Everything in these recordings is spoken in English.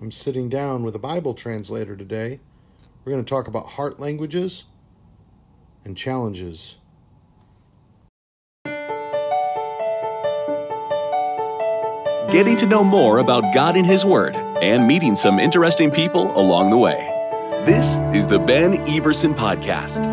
I'm sitting down with a Bible translator today. We're going to talk about heart languages and challenges. Getting to know more about God and His Word and meeting some interesting people along the way. This is the Ben Everson Podcast.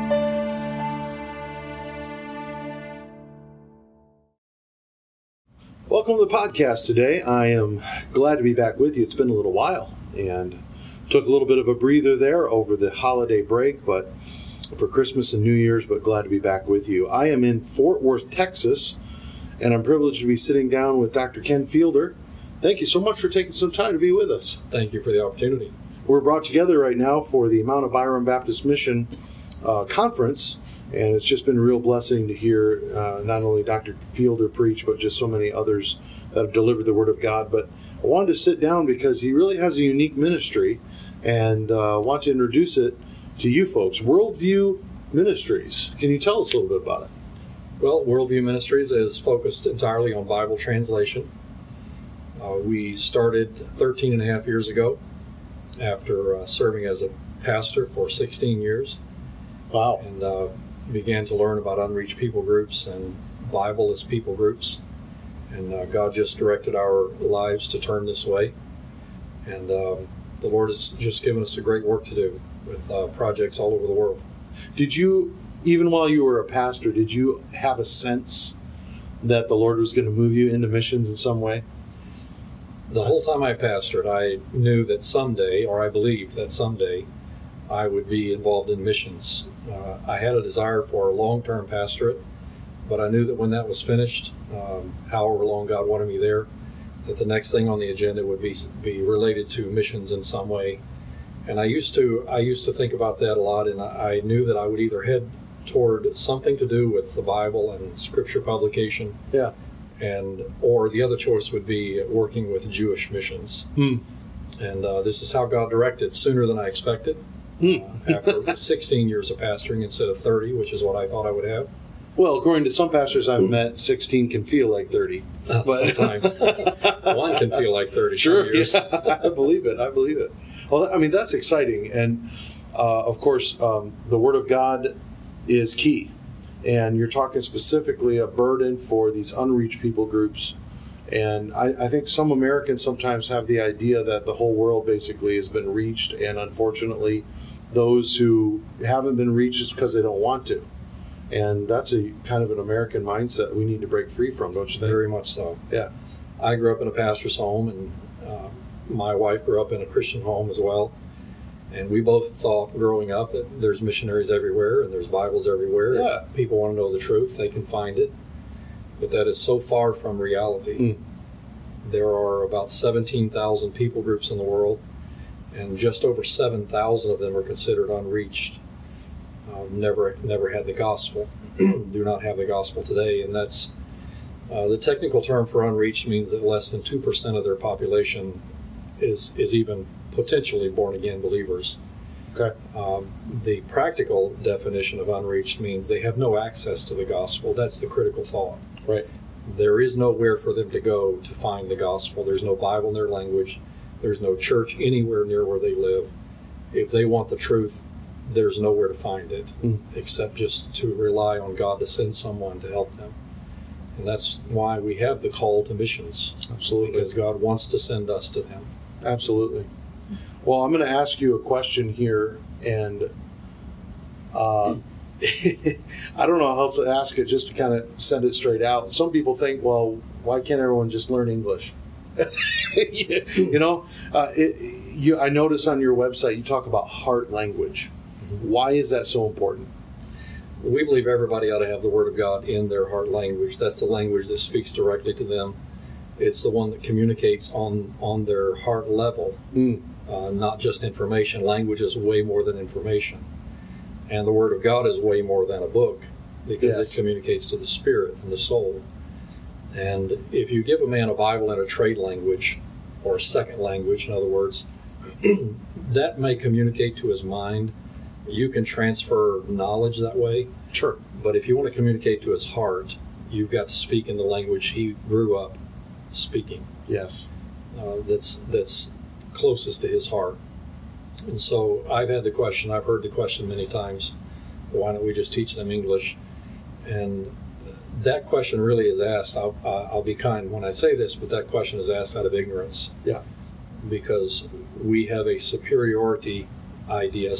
Welcome to the podcast today. I am glad to be back with you. It's been a little while and took a little bit of a breather there over the holiday break, but for Christmas and New Year's, but glad to be back with you. I am in Fort Worth, Texas, and I'm privileged to be sitting down with Dr. Ken Fielder. Thank you so much for taking some time to be with us. Thank you for the opportunity. We're brought together right now for the Mount Abiram Baptist Mission Conference, and it's just been a real blessing to hear not only Dr. Fielder preach, but just so many others that have delivered the Word of God. But I wanted to sit down because he really has a unique ministry, and want to introduce it to you folks. Worldview Ministries. Can you tell us a little bit about it? Well, Worldview Ministries is focused entirely on Bible translation. We started 13 and a half years ago after serving as a pastor for 16 years. Wow. And began to learn about unreached people groups and Bible-less people groups. And God just directed our lives to turn this way. And the Lord has just given us a great work to do with projects all over the world. Did you, even while you were a pastor, did you have a sense that the Lord was going to move you into missions in some way? The whole time I pastored, I knew that someday, or I believed that someday, I would be involved in missions. I had a desire for a long-term pastorate, but I knew that when that was finished, however long God wanted me there, that the next thing on the agenda would be related to missions in some way. And I used to think about that a lot, and I knew that I would either head toward something to do with the Bible and Scripture publication, yeah, or the other choice would be working with Jewish missions. And this is how God directed sooner than I expected. After 16 years of pastoring instead of 30, which is what I thought I would have. Well, according to some pastors I've met, 16 can feel like 30. But sometimes. One can feel like 30 Sure, years. Yeah, I believe it. Well, I mean, that's exciting. And, of course, the Word of God is key. And you're talking specifically a burden for these unreached people groups. And I think some Americans sometimes have the idea that the whole world basically has been reached, and unfortunately, those who haven't been reached is because they don't want to. And that's a kind of an American mindset we need to break free from, don't you think? Very much so. Yeah. I grew up in a pastor's home, and my wife grew up in a Christian home as well. And we both thought growing up that there's missionaries everywhere and there's Bibles everywhere. Yeah. If people want to know the truth, they can find it. But that is so far from reality. There are about 17,000 people groups in the world, and just over 7,000 of them are considered unreached. Never had the gospel, do not have the gospel today. And that's the technical term for unreached means that less than 2% of their population is even potentially born-again believers. Okay. The practical definition of unreached means they have no access to the gospel. That's the critical thought. Right. There is nowhere for them to go to find the gospel. There's no Bible in their language. There's no church anywhere near where they live. If they want the truth, there's nowhere to find it except just to rely on God to send someone to help them. And that's why we have the call to missions. Absolutely. Because God wants to send us to them. Absolutely. Well, I'm going to ask you a question here, and I don't know how else to ask it, just to kind of send it straight out. Some people think, well, why can't everyone just learn English? I notice on your website you talk about heart language. Why is that so important? We believe everybody ought to have the Word of God in their heart language. That's the language that speaks directly to them. It's the one that communicates on their heart level, not just information. Language is way more than information. And the Word of God is way more than a book, because it communicates to the spirit and the soul. And if you give a man a Bible in a trade language, or a second language, in other words, that may communicate to his mind. You can transfer knowledge that way. Sure. But if you want to communicate to his heart, you've got to speak in the language he grew up speaking. Yes. That's closest to his heart. And so I've heard the question many times, why don't we just teach them English? And that question really is asked, I'll be kind when I say this, but that question is asked out of ignorance. Yeah. Because we have a superiority idea,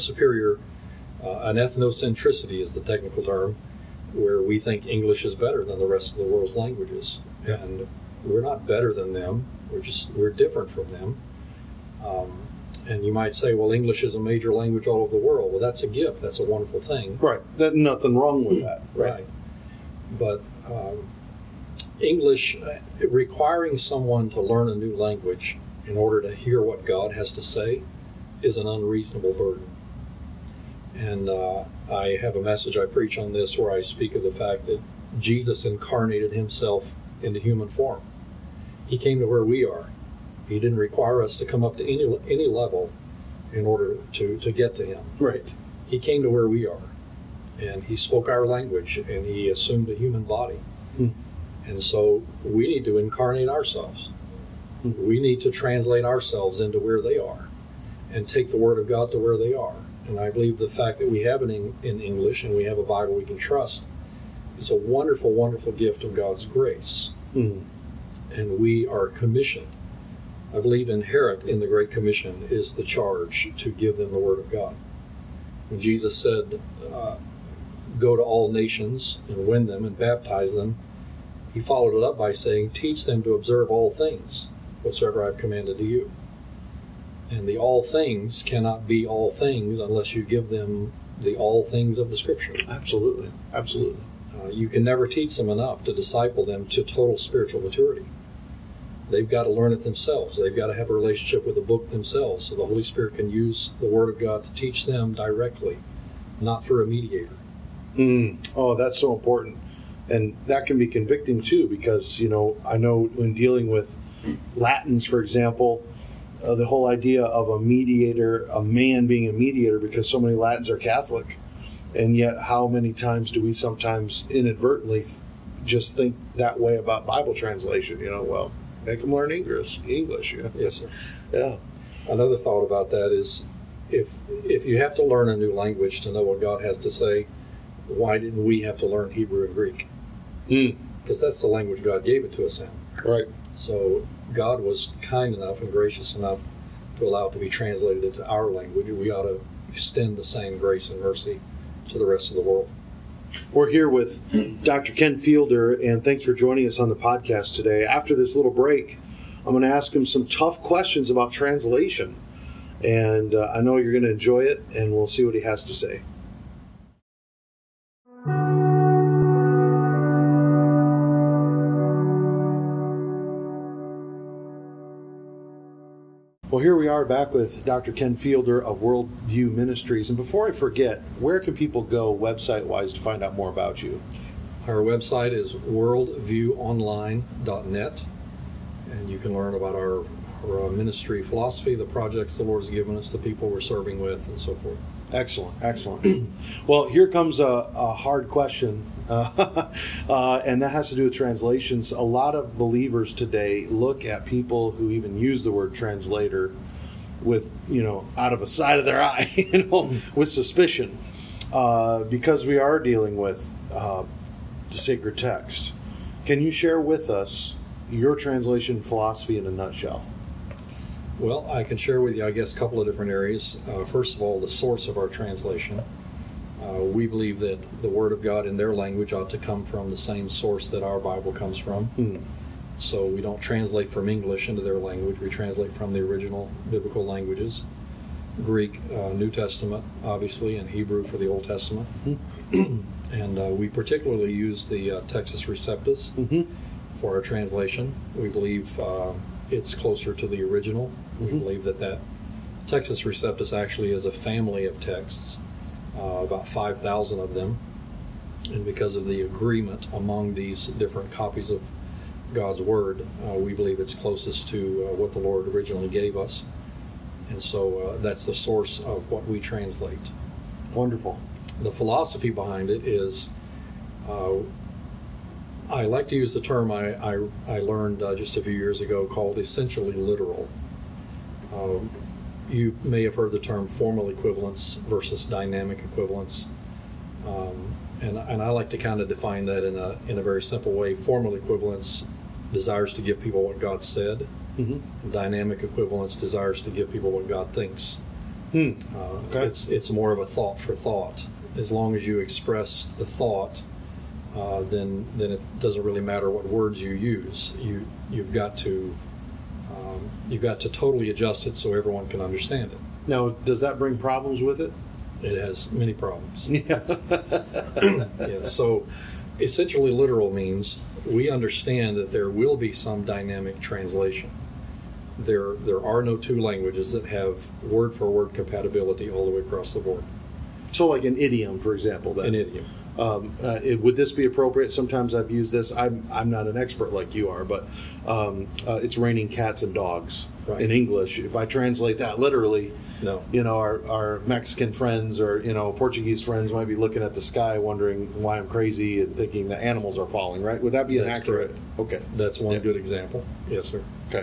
an ethnocentricity is the technical term, where we think English is better than the rest of the world's languages. Yeah. And we're not better than them. We're different from them. And you might say, well, English is a major language all over the world. Well, that's a gift. That's a wonderful thing. Right. There's nothing wrong with that. Right. But English, requiring someone to learn a new language in order to hear what God has to say is an unreasonable burden. And I have a message I preach on this where I speak of the fact that Jesus incarnated himself into human form. He came to where we are. He didn't require us to come up to any level in order to get to him. Right. He came to where we are, and he spoke our language, and he assumed a human body. And so we need to incarnate ourselves. We need to translate ourselves into where they are and take the Word of God to where they are. And I believe the fact that we have it in English and we have a Bible we can trust is a wonderful, wonderful gift of God's grace. And we are commissioned. I believe inherent in the Great Commission is the charge to give them the Word of God. When Jesus said, go to all nations and win them and baptize them, he followed it up by saying, teach them to observe all things, whatsoever I've commanded to you. And the all things cannot be all things unless you give them the all things of the Scripture. Absolutely. Absolutely. You can never teach them enough to disciple them to total spiritual maturity. They've got to learn it themselves. They've got to have a relationship with the book themselves so the Holy Spirit can use the Word of God to teach them directly, not through a mediator. Oh, that's so important. And that can be convicting too, because, I know when dealing with Latins, for example, the whole idea of a mediator, a man being a mediator, because so many Latins are Catholic. And yet how many times do we sometimes inadvertently just think that way about Bible translation? Well, make them learn English. Yes, sir. Yeah. Another thought about that is if you have to learn a new language to know what God has to say, why didn't we have to learn Hebrew and Greek? Because that's the language God gave it to us in. Right. So God was kind enough and gracious enough to allow it to be translated into our language. We ought to extend the same grace and mercy to the rest of the world. We're here with Dr. Ken Fielder, and thanks for joining us on the podcast today. After this little break, I'm going to ask him some tough questions about translation, and I know you're going to enjoy it, and we'll see what he has to say. Well, here we are back with Dr. Ken Fielder of Worldview Ministries. And before I forget, where can people go website-wise to find out more about you? Our website is worldviewonline.net, and you can learn about our ministry philosophy, the projects the Lord has given us, the people we're serving with, and so forth. Excellent, excellent. Well, here comes a hard question, and that has to do with translations. A lot of believers today look at people who even use the word translator with, out of the side of their eye, with suspicion, because we are dealing with the sacred text. Can you share with us your translation philosophy in a nutshell? Well, I can share with you, I guess, a couple of different areas. First of all, the source of our translation. We believe that the Word of God in their language ought to come from the same source that our Bible comes from. So we don't translate from English into their language. We translate from the original biblical languages. Greek, New Testament, obviously, and Hebrew for the Old Testament. And we particularly use the Textus Receptus for our translation. We believe it's closer to the original. We believe that Textus Receptus actually is a family of texts, about 5,000 of them. And because of the agreement among these different copies of God's Word, we believe it's closest to what the Lord originally gave us. And so that's the source of what we translate. Wonderful. The philosophy behind it is, I like to use the term I learned just a few years ago called essentially literal. You may have heard the term formal equivalence versus dynamic equivalence. And I like to kind of define that in a very simple way. Formal equivalence desires to give people what God said. Mm-hmm. Dynamic equivalence desires to give people what God thinks. Okay. It's more of a thought for thought. As long as you express the thought, then it doesn't really matter what words you use. You've got to totally adjust it so everyone can understand it. Now, does that bring problems with it? It has many problems. Yeah. Yeah. So, essentially, literal means we understand that there will be some dynamic translation. There are no two languages that have word-for-word compatibility all the way across the board. So like an idiom, for example. Then. An idiom. Would this be appropriate? Sometimes I've used this. I'm not an expert like you are, but it's raining cats and dogs in English. If I translate that literally, no. Our Mexican friends or Portuguese friends might be looking at the sky wondering why I'm crazy and thinking the animals are falling, right? Would that be inaccurate? Correct. Okay. That's one good example. Yes, sir. Okay.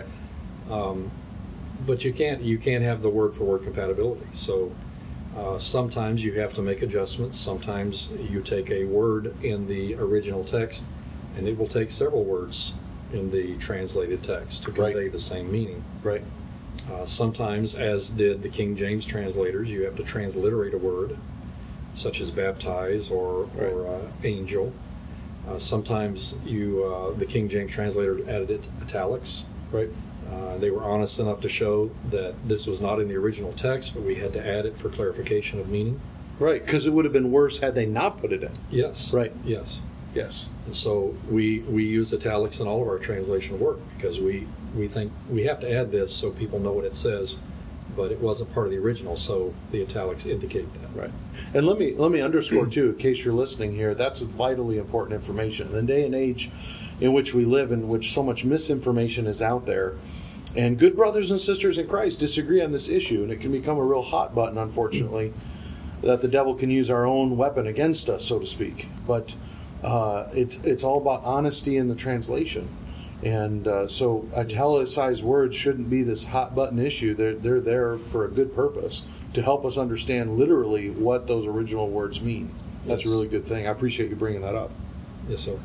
But you can't have the word for word compatibility. So sometimes you have to make adjustments. Sometimes you take a word in the original text, and it will take several words in the translated text to convey the same meaning. Right. Sometimes, as did the King James translators, you have to transliterate a word, such as baptize or angel. Sometimes the King James translator added it italics. Right. They were honest enough to show that this was not in the original text, but we had to add it for clarification of meaning. Right, because it would have been worse had they not put it in. Yes. Right. Yes. Yes. And so we use italics in all of our translation work because we think we have to add this so people know what it says, but it wasn't part of the original, so the italics indicate that. Right. And let me underscore too, in case you're listening here, that's vitally important information. In the day and age in which we live, in which so much misinformation is out there, and good brothers and sisters in Christ disagree on this issue, and it can become a real hot button, unfortunately, that the devil can use our own weapon against us, so to speak. But it's all about honesty in the translation. And so italicized words shouldn't be this hot button issue. They're there for a good purpose, to help us understand literally what those original words mean. That's a really good thing. I appreciate you bringing that up. Yes, sir.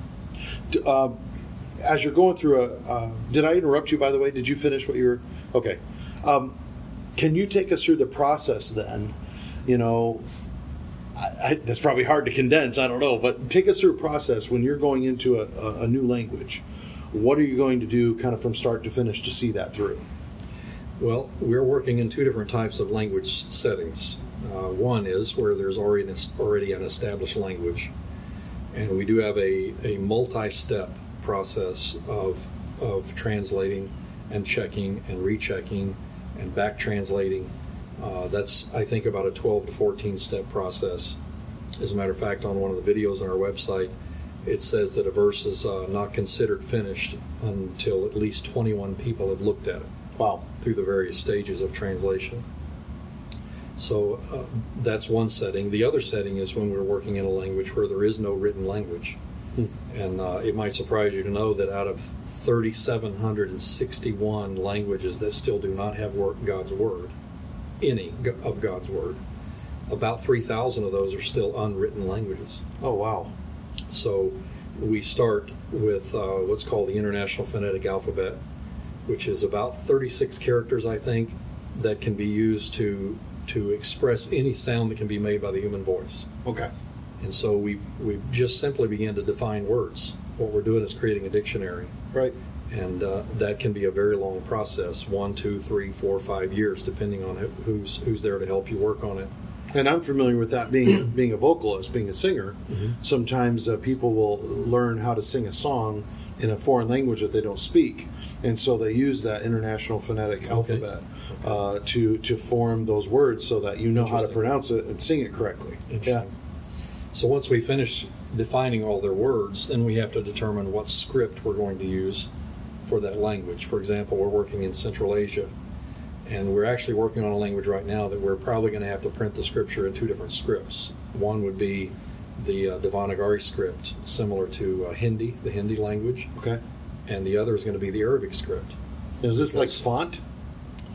As you're going through did I interrupt you, by the way? Did you finish what you were... Okay. Can you take us through the process then? That's probably hard to condense, I don't know, but take us through a process when you're going into a new language. What are you going to do kind of from start to finish to see that through? Well, we're working in two different types of language settings. One is where there's already an established language, and we do have a multi-step process of translating and checking and rechecking and back translating. That's, I think, about a 12 to 14 step process. As a matter of fact, on one of the videos on our website, it says that a verse is not considered finished until at least 21 people have looked at it. Wow. Through the various stages of translation. So that's one setting. The other setting is when we're working in a language where there is no written language. And it might surprise you to know that out of 3,761 languages that still do not have God's Word, any of God's Word, about 3,000 of those are still unwritten languages. Oh, wow. So we start with what's called the International Phonetic Alphabet, which is about 36 characters, I think, that can be used to express any sound that can be made by the human voice. Okay. And so we just simply begin to define words. What we're doing is creating a dictionary. Right. And that can be a very long process, 1, 2, 3, 4, 5 years, depending on who's there to help you work on it. And I'm familiar with that being a vocalist, being a singer. Mm-hmm. Sometimes people will learn how to sing a song in a foreign language that they don't speak. And so they use that International Phonetic Alphabet to form those words so that you know how to pronounce it and sing it correctly. Yeah. So once we finish defining all their words, then we have to determine what script we're going to use for that language. For example, we're working in Central Asia, and we're actually working on a language right now that we're probably going to have to print the scripture in two different scripts. One would be the Devanagari script, similar to Hindi, the Hindi language. Okay. And the other is going to be the Arabic script. Is this like font?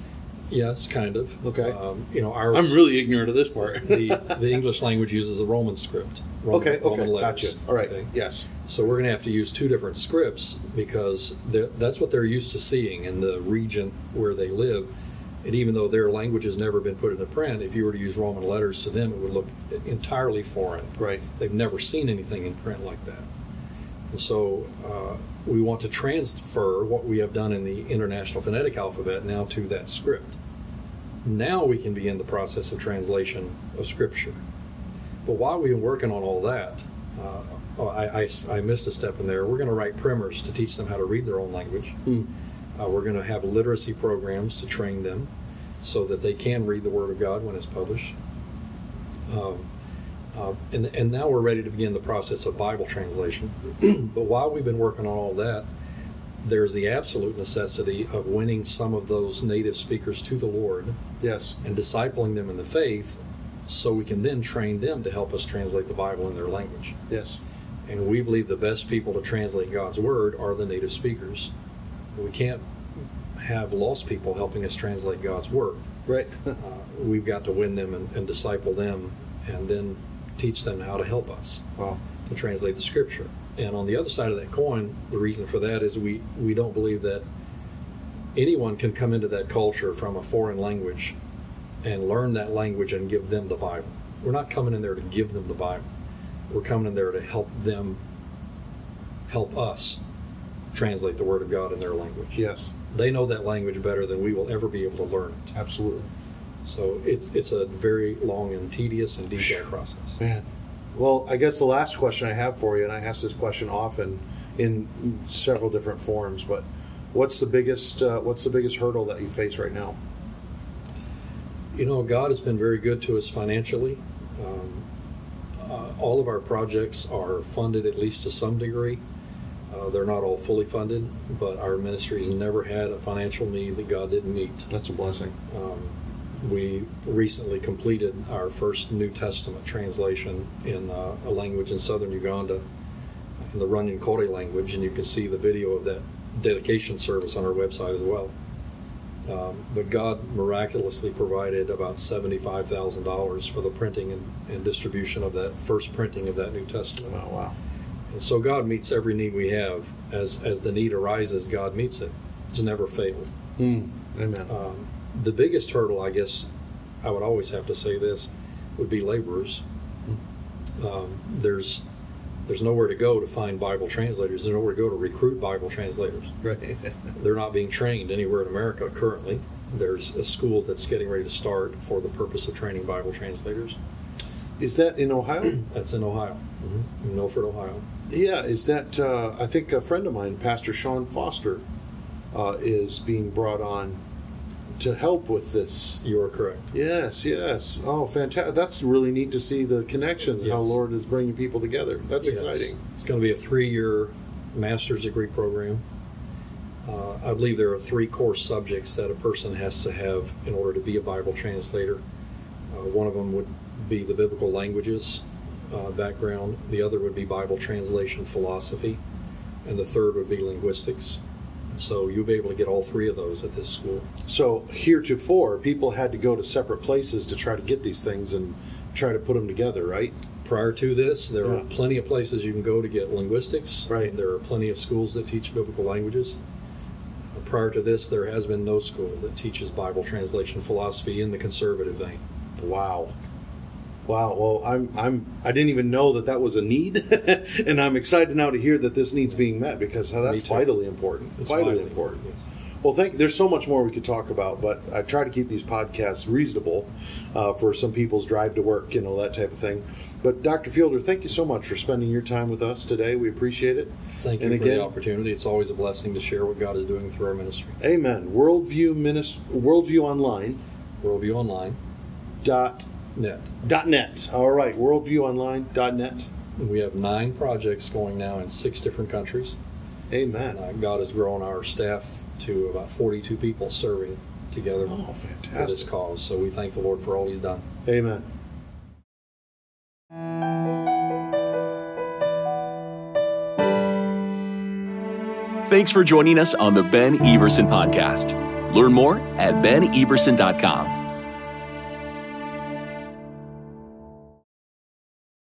Yes, kind of. Okay. Ours, I'm really ignorant of this part. the English language uses a Roman script. Roman letters. Gotcha. All right, Okay? yes. So we're going to have to use two different scripts because that's what they're used to seeing in the region where they live. And even though their language has never been put into print, if you were to use Roman letters to them, it would look entirely foreign. Right. They've never seen anything in print like that. And so we want to transfer what we have done in the International Phonetic Alphabet now to that script. Now we can begin the process of translation of Scripture. But while we've been working on all that, I missed a step in there. We're going to write primers to teach them how to read their own language. We're going to have literacy programs to train them so that they can read the Word of God when it's published. And now we're ready to begin the process of Bible translation. But while we've been working on all that, there's the absolute necessity of winning some of those native speakers to the Lord. Yes. And discipling them in the faith so we can then train them to help us translate the Bible in their language. Yes. And we believe the best people to translate God's Word are the native speakers. We can't have lost people helping us translate God's Word. Right. We've got to win them and disciple them and then teach them how to help us to translate the Scripture. And on the other side of that coin, the reason for that is we don't believe that anyone can come into that culture from a foreign language and learn that language and give them the Bible. We're not coming in there to give them the Bible. We're coming in there to help them help us translate the Word of God in their language. Yes. They know that language better than we will ever be able to learn it. Absolutely. So it's a very long and tedious and detailed process. Man. Well, I guess the last question I have for you, and I ask this question often in several different forms, but what's the biggest hurdle that you face right now? God has been very good to us financially. All of our projects are funded at least to some degree. They're not all fully funded, but our ministry's never had a financial need that God didn't meet. That's a blessing. We recently completed our first New Testament translation in a language in southern Uganda, in the Runyon-Kore language, and you can see the video of that dedication service on our website as well. But God miraculously provided about $75,000 for the printing and distribution of that first printing of that New Testament. Oh, wow. And so God meets every need we have. As the need arises, God meets it. It's never failed. Amen. The biggest hurdle, I guess, I would always have to say this, would be laborers. There's nowhere to go to find Bible translators. There's nowhere to go to recruit Bible translators. Right. They're not being trained anywhere in America currently. There's a school that's getting ready to start for the purpose of training Bible translators. Is that in Ohio? That's in Ohio, in Milford, Ohio. Yeah, is that, I think a friend of mine, Pastor Sean Foster, is being brought on to help with this. You are correct. Yes. Oh, fantastic. That's really neat to see the connections and how Lord is bringing people together. That's exciting. It's going to be a 3-year master's degree program. I believe there are 3 core subjects that a person has to have in order to be a Bible translator. One of them would be the biblical languages background. The other would be Bible translation philosophy. And the third would be linguistics. So you'll be able to get all 3 of those at this school. So heretofore, people had to go to separate places to try to get these things and try to put them together, right? Prior to this, there are plenty of places you can go to get linguistics. Right. There are plenty of schools that teach biblical languages. Prior to this, there has been no school that teaches Bible translation philosophy in the conservative vein. Wow. Well, I didn't even know that was a need, and I'm excited now to hear that this need's being met because that's vitally important. It's vitally important. Yes. Well, there's so much more we could talk about, but I try to keep these podcasts reasonable for some people's drive to work, that type of thing. But Dr. Fielder, thank you so much for spending your time with us today. We appreciate it. Thank you for the opportunity. It's always a blessing to share what God is doing through our ministry. Amen. Worldview Online. Worldview Online. .net. All right. Worldviewonline.net. We have 9 projects going now in 6 different countries. Amen. God has grown our staff to about 42 people serving together for this cause. So we thank the Lord for all He's done. Amen. Thanks for joining us on the Ben Everson Podcast. Learn more at beneverson.com.